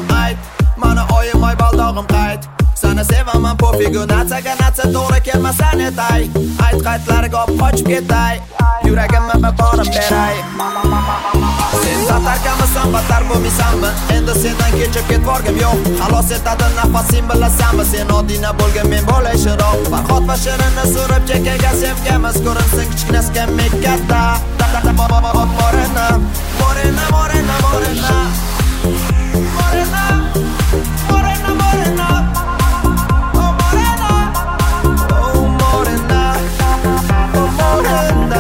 ayt. Mana oyim oy baldog'im qayt. Seni sevaman pofigu, natsaga natsa to'g'ri kelmasan etay. Ayt qaytlarga olib qochib ketay, yuragimni bir borib beray. Sen tatarkamisan, battar bo'lmaysanmi? Endi sendan kechib ketvorgim yo'q. Xalos etadi nafasim, bilasanmi? Sen odina bo'lgan, men bo'lay shiroq. Farhod va Shirinni surib chekkaga sevgamiz, ko'rinsin kichkinasiga men katta. Morena, morena, morena, morena. Morena, morena, morena. Oh morena, oh morena, oh morena.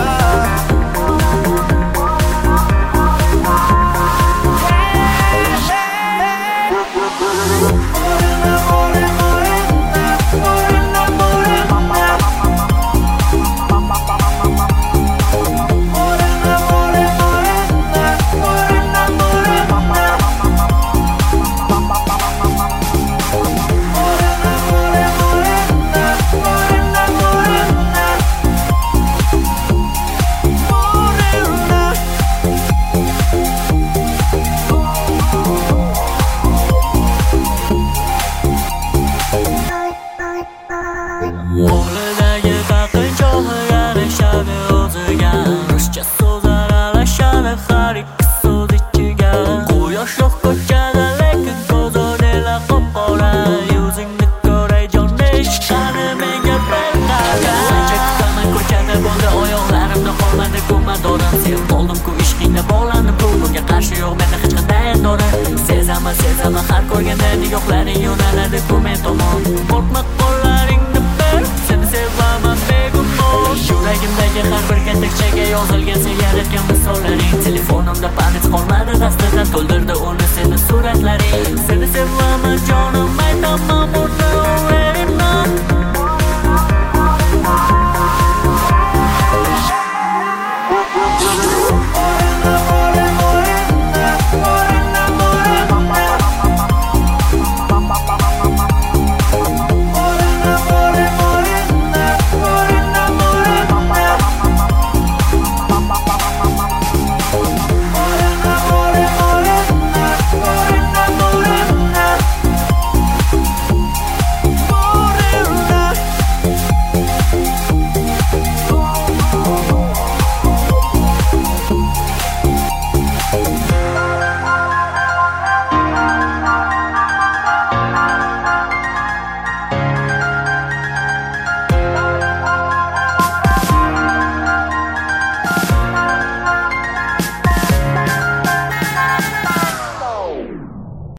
Qo'lidagi taqinchoqni yarashadi o'ziga, ruscha so'zlar alashadi har ikki so'z ichiga. Quyosh yo'q ko'chada, lekin ko'zoylar qop-qora. Yuzingni ko'ray jonda ishqani menga berqara. Sencha kutaman ko'chada bo'ldi oyoqlarimda qolmadi ko'madorim. Sevib qoldim-ku ishqingda bog'lanib, bunga qarshi yo'q menda hech qanday dori. Sezaman, sezaman har ko'rganda nigohlaring yo'naladi ku men tomon. Qo'rqma qo'llaringni seni sevaman begumon. Yuragimdagi har bir katakchaga yozilgan sen yaratgan misollaring. Telefonimda panik qolmadi, dastidan to'ldirdi uni seni suratlaring. Seni sevaman jonim.